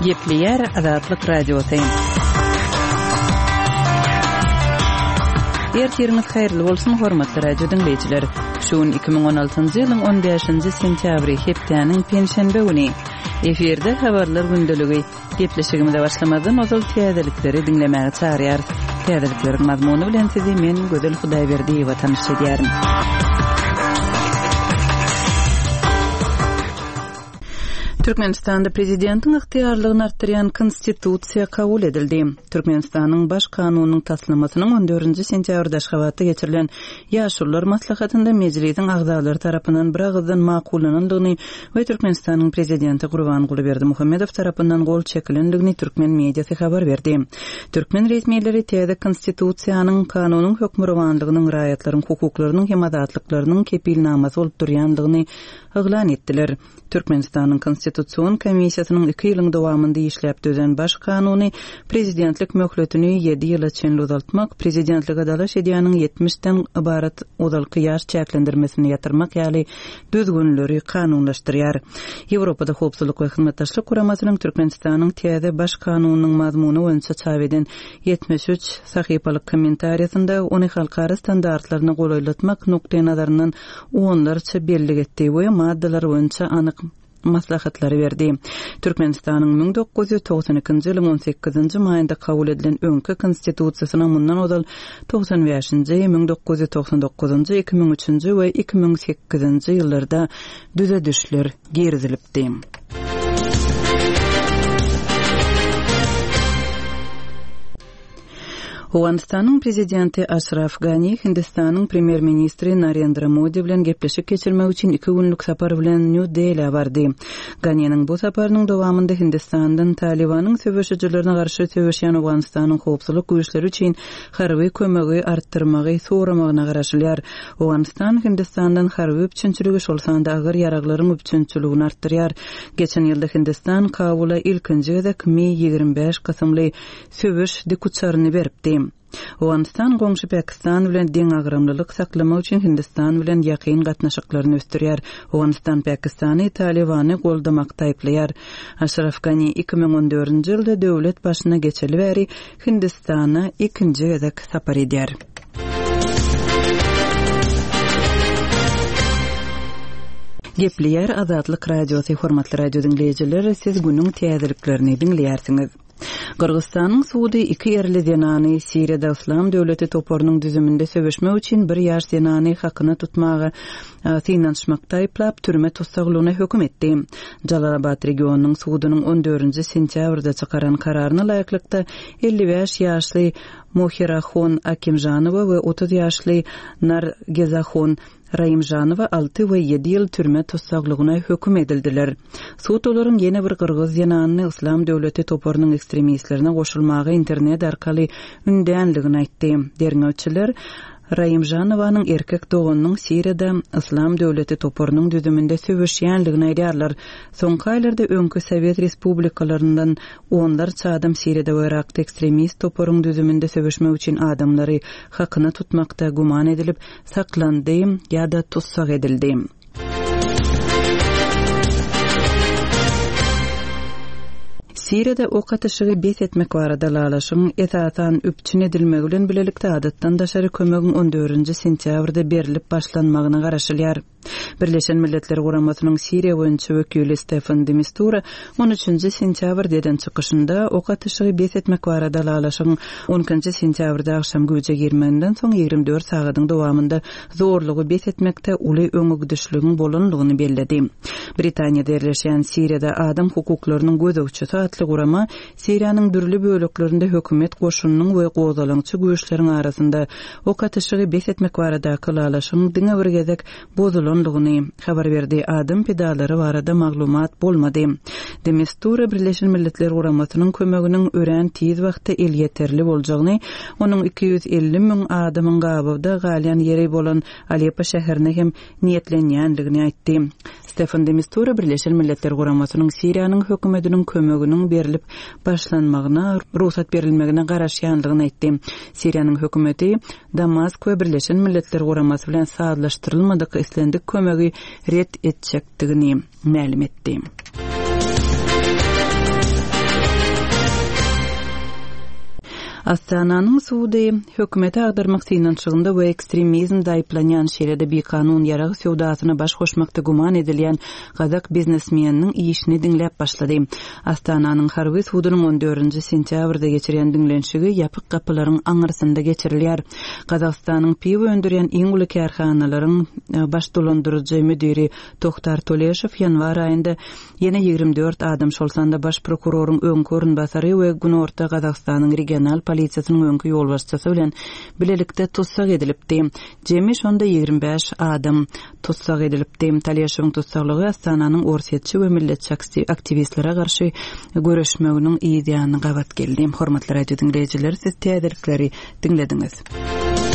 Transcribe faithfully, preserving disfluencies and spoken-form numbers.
Gepleyer Azatlyk Radiosu. Ertiriniz hayrly bolsun hormatly radio dinleyijiler. Şuun iki ming on altynjy ýylyň on beşinji sentýabry hepdeniň pensýanbe güni. Eferde habarlar gündöligi gepleşigimizde başlamadan ozal täzelikleri dinlemäge çağırýar. Täzelikleriň mazmuny bilen sizi men Gödel Hudaýberdiýewa tanışy edýärim. Türkmenistanda prezidentiň ykhtiyarlygyny artdyrýan konstitusiýa kabul edildi. Türkmenistanyň baş kanunynyň taslamasynyň on dördünji sentýabrda Aşgabatda geçirilen ýaşurlar maslahatynda mejlisiň agzalary tarapyndan bir agzdan makullanyldygyny we Türkmenistanyň prezidenti Gurbanguly Berdimuhammedow tarapyndan gol çekilendigini türkmen mediasy habar berdi. Türkmen resmiýetleri täze konstitusiýanyň kanunyň hökmürwanlygynyň raýatlaryň hukuklarynyň hem azatlyklarynyň kepilnamasy bolup durýandygyny ýaglan etdiler. Türkmenistanyň Konstitusiýon komissiýasynyň iki ýylyň dowamynda işläp düzen baş kanuny prezidentlik möhletini ýedi ýyla çenli uzaltmak, prezidentlik adalaş edýäniň ýetmişden ibarat uzalky ýaş çäklendirmesini ýatyrmak ýaly düzgünleri kanunlaşdyrýar. Ýewropada howpsuzlyk we hyzmatdaşlyk guramasynyň Türkmenistanyň täze baş kanunynyň mazmuny boýunça çap eden ýetmiş üç sahypalyk kommentariýasynda ony halkara standartlaryna golaýlatmak nokta nazaryndan onlarça belli etdi we maddalar boýunça anyk maslahatlary berdi. Türkmenistanyň ming dokuz ýüz togsan ikinji ýylyň on sekizinji maýynda kabul edilen öňkü konstitusiýasyna mundan ozal togsan beşinji, ming dokuz ýüz togsan dokuzunji, iki ming üçünji we iki ming sekizinji ýyllarda düze düşler gerizilipdi. Awganistanyň prezidenti Ashraf Ghani Hindistanyň premier ministri Narendra Modi bilen gepleşip geçirmek üçin iki günlük sapar bilen New Delhi'ye bardy. Ghani'niň bu saparynyň dowamynda Hindistandan Talibanyň söwüşçilerine garşy söwüşýän Awganistanyň howpsuzlyk güýçleri üçin harby kömegi artdyrmagy soramagyna garaşylýar. Awganistan Hindistandan harby üçinçiligi şolsanda agyr ýaraglaryň üçinçiligini artdyrýar. Geçen ýylda Hindistan Kabula ilkinji gezek mi ýygrimi beş kasymly söwüş dikuçaryny beripdi. Awganistan goňşy Pakistan bilen deň agramlylyk saklamak üçin Hindistan bilen ýakyn gatnaşyklaryny östürýär. Awganistan Pakistany Talibany goldamakda aýplaýar. Ashraf Ghani iki ming on dördünji ýylda döwlet başyna geçeli bäri Hindistana ikinji gezek sapar edýär. Gepleyer Azatlyk Radiosu hormatly radio dinleyijiler, siz günüň täzeliklerini dinleýärsiňiz. Kırgızstanyň sudy iki erli zenany Siriýada Islam döwleti toporunyň düzüminde söwüşmek üçin bir ýaş zenany hakyny tutmagy synanşmakda aýplap türme tutsaglygyna hökm etdi. Jalalabad regionunyň sudynyň on dördünji sentýabrda çykaran kararyna laýyklykda elli beş ýaşly Mohiraxon Akimjanowa we otuz ýaşly Nargezaxon Raimjanowa alty we ýedi ýyl türme tutsaglygyna hökm edildiler. Sud olaryň ýene bir kırgız zenanyny Islam döwleti toporunyň ekstremistlerine goşulmagy internet arkaly ündänligini aýtdy. Derňewçiler Raimjanowanyň erkek doğunyň Siriýada Islam döwleti toporunyň düzüminde söwüşýänligini aýdýarlar. Soňky aýlarda öňkü Sowet respublikalaryndan onlarça adam Siriýada we Irakda ekstremist toporunyň düzüminde söwüşmek üçin adamlary hakyny tutmakda guman edilip saklandy ýa-da tutsak edildi. Siriýada ok atyşygy bes etmek barada lalaşyň esatan üpçün edilmegi bilen bilelikde adatdan daşary kömegiň on dördünji sentýabrda berilip başlanmagyna garaşylýar. Birleşen Milletler Guramasynyň Siriýa boýunça wekili Stefan de Mistura on üçünji sentýabr eden çykyşynda ok atyşygy bes etmek barada lalaşyň onunji sentýabrda akşam güýje girmenden soň ýygrimi dört sagatyň dowamynda zorlugy bes etmekde uly öňügdüşligiň bolanlygyny belledi. Britaniýada ýerleşýän Siriýada adam hukuklarynyň gözegçisi atly gurama Siriýanyň dürli böleklerinde hökümet goşunynyň we gozalaňçy güýçleriň arasynda ok atyşygy bes etmek barada lalaşyň diňe bir gezek bozulan ýyny habar berdi. Adam pedalary barada maglumat bolmady. Demistura Birleşen Milletler Guramasynyň kömeginiň ören tiz wagtda el ýeterli boljagyny, onuň iki ýüz elli miň adamyň gabawda galyan ýeri bolan Aleppo şäherine hem niýetlenýändigini aýtdy. Stefan de Mistura Birleşen Milletler Guramasynyň Siriýanyň hökümetiniň kömeginiň berilip başlanmagyna ruhsat berilmegine garaşýanlygyny aýtdy. Siriýanyň hökümeti Damask we Birleşen Milletler Guramasy bilen saatlaşdyrylmadyk islendik kömegi ret etjekdigini ma'lum etdi. Astananyň suwdy hökümeti agdarmak synançygynda we ekstremizm daýplanýan şeýlede bir kanun ýaragy sowdasyna baş goşmakda guman edilýän gazak biznesmeniniň işini diňläp başlady. Astananyň harby suwdynyň on dördünji sentýabrda geçirýän diňlenşigi ýapyk gapylaryň aňyrsynda geçirilýär. Gazakstanyň piwo öndürýän iň uly karhanalaryň baş dolandyrjy müdiri Tohtar Toleşew ýanwar aýynda ýene ýigrimde dört adam şolsanda baş prokuroryň öňkü orunbasary we Günorta Gazakstanyň regional polisiýasynyň öňkü ýolbaşçysy bilen bilelikde tutsak edilipdi. Jemi şonda ýigrim beş adam tutsak edilipdi. Toleşewiň tutsaklygy Astananyň orsiýetçi we milletçi aktivistlere garşy görüşmeginiň ýygyny gabat geldi. Hormatly radio dinleýijiler, siz täzelikleri dinlediňiz.